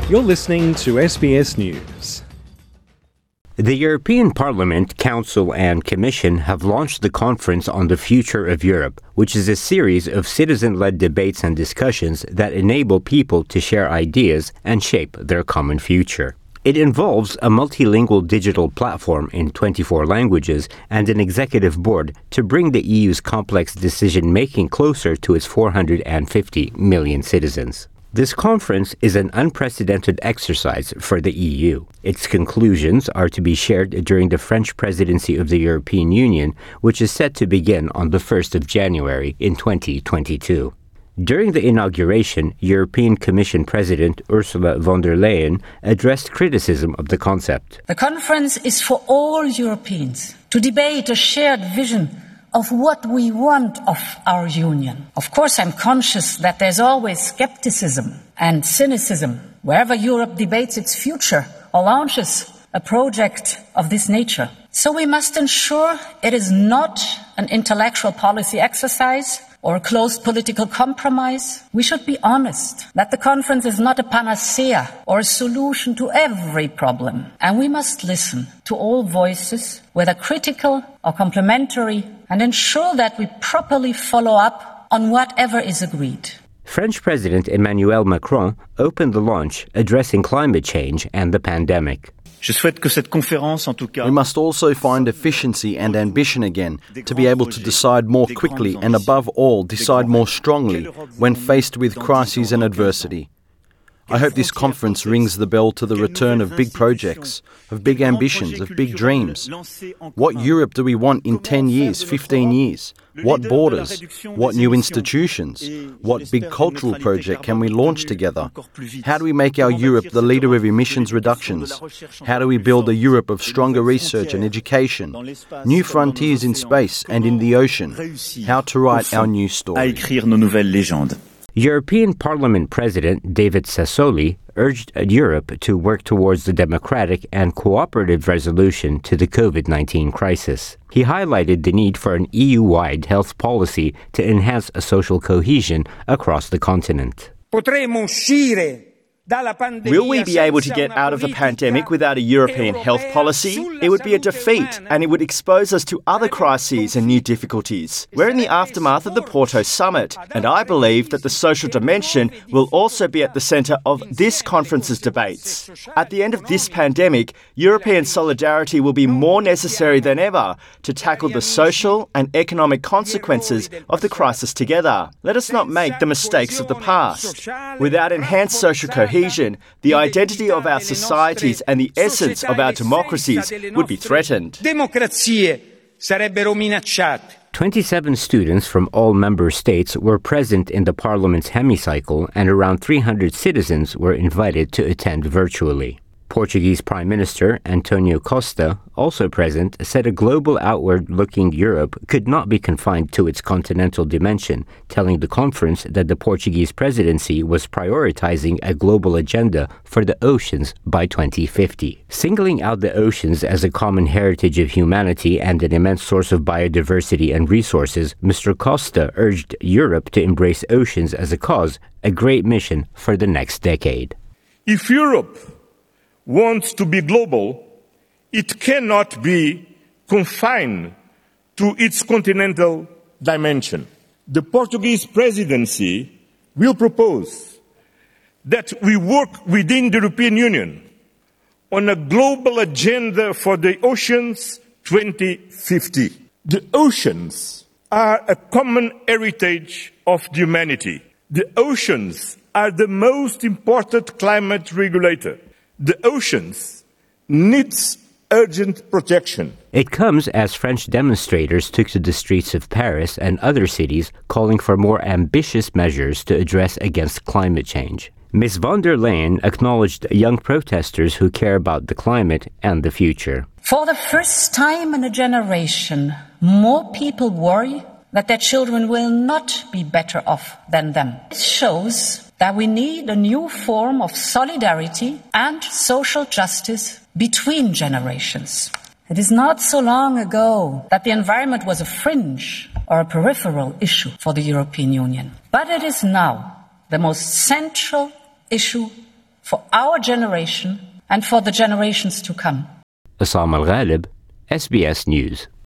You're listening to SBS News. The European Parliament, Council and Commission have launched the Conference on the Future of Europe, which is a series of citizen-led debates and discussions that enable people to share ideas and shape their common future. It involves a multilingual digital platform in 24 languages and an executive board to bring the EU's complex decision-making closer to its 450 million citizens. This conference is an unprecedented exercise for the EU. Its conclusions are to be shared during the French presidency of the European Union, which is set to begin on the 1st of January in 2022. During the inauguration, European Commission President Ursula von der Leyen addressed criticism of the concept. The conference is for all Europeans to debate a shared vision of what we want of our union. Of course, I'm conscious that there's always skepticism and cynicism wherever Europe debates its future or launches a project of this nature. So we must ensure it is not an intellectual policy exercise or a closed political compromise. We should be honest that the conference is not a panacea or a solution to every problem. And we must listen to all voices, whether critical or complementary, and ensure that we properly follow up on whatever is agreed. French President Emmanuel Macron opened the launch addressing climate change and the pandemic. We must also find efficiency and ambition again to be able to decide more quickly and, above all, decide more strongly when faced with crises and adversity. I hope this conference rings the bell to the return of big projects, of big ambitions, of big dreams. What Europe do we want in 10 years, 15 years? What borders? What new institutions? What big cultural project can we launch together? How do we make our Europe the leader of emissions reductions? How do we build a Europe of stronger research and education? New frontiers in space and in the ocean? How to write our new story? European Parliament President David Sassoli urged Europe to work towards the democratic and cooperative resolution to the COVID-19 crisis. He highlighted the need for an EU-wide health policy to enhance social cohesion across the continent. Will we be able to get out of the pandemic without a European health policy? It would be a defeat, and it would expose us to other crises and new difficulties. We're in the aftermath of the Porto Summit, and I believe that the social dimension will also be at the centre of this conference's debates. At the end of this pandemic, European solidarity will be more necessary than ever to tackle the social and economic consequences of the crisis together. Let us not make the mistakes of the past. Without enhanced social cohesion, the identity of our societies and the essence of our democracies would be threatened. 27 students from all member states were present in the Parliament's hemicycle, and around 300 citizens were invited to attend virtually. Portuguese Prime Minister António Costa, also present, said a global outward-looking Europe could not be confined to its continental dimension, telling the conference that the Portuguese presidency was prioritizing a global agenda for the oceans by 2050. Singling out the oceans as a common heritage of humanity and an immense source of biodiversity and resources, Mr. Costa urged Europe to embrace oceans as a cause, a great mission for the next decade. If Europe wants to be global, it cannot be confined to its continental dimension. The Portuguese presidency will propose that we work within the European Union on a global agenda for the oceans 2050. The oceans are a common heritage of humanity. The oceans are the most important climate regulator. The oceans needs urgent protection. It comes as French demonstrators took to the streets of Paris and other cities calling for more ambitious measures to address against climate change. Ms. von der Leyen acknowledged young protesters who care about the climate and the future. For the first time in a generation, more people worry that their children will not be better off than them. This shows that we need a new form of solidarity and social justice between generations. It is not so long ago that the environment was a fringe or a peripheral issue for the European Union. But it is now the most central issue for our generation and for the generations to come. Assam Al-Ghalib, SBS News.